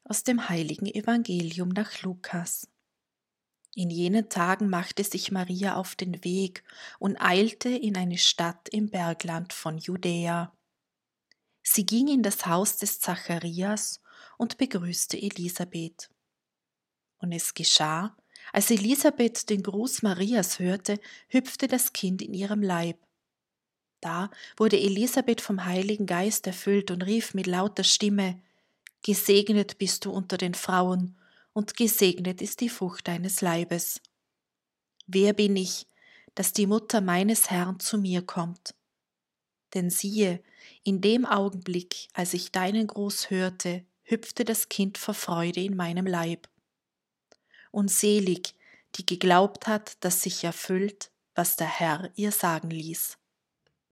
Aus dem heiligen Evangelium nach Lukas. In jenen Tagen machte sich Maria auf den Weg und eilte in eine Stadt im Bergland von Judäa. Sie ging in das Haus des Zacharias und begrüßte Elisabeth. Und es geschah, als Elisabeth den Gruß Marias hörte, hüpfte das Kind in ihrem Leib. Da wurde Elisabeth vom Heiligen Geist erfüllt und rief mit lauter Stimme: Gesegnet bist du unter den Frauen, und gesegnet ist die Frucht deines Leibes. Wer bin ich, dass die Mutter meines Herrn zu mir kommt? Denn siehe, in dem Augenblick, als ich deinen Gruß hörte, hüpfte das Kind vor Freude in meinem Leib. Und selig, die geglaubt hat, dass sich erfüllt, was der Herr ihr sagen ließ.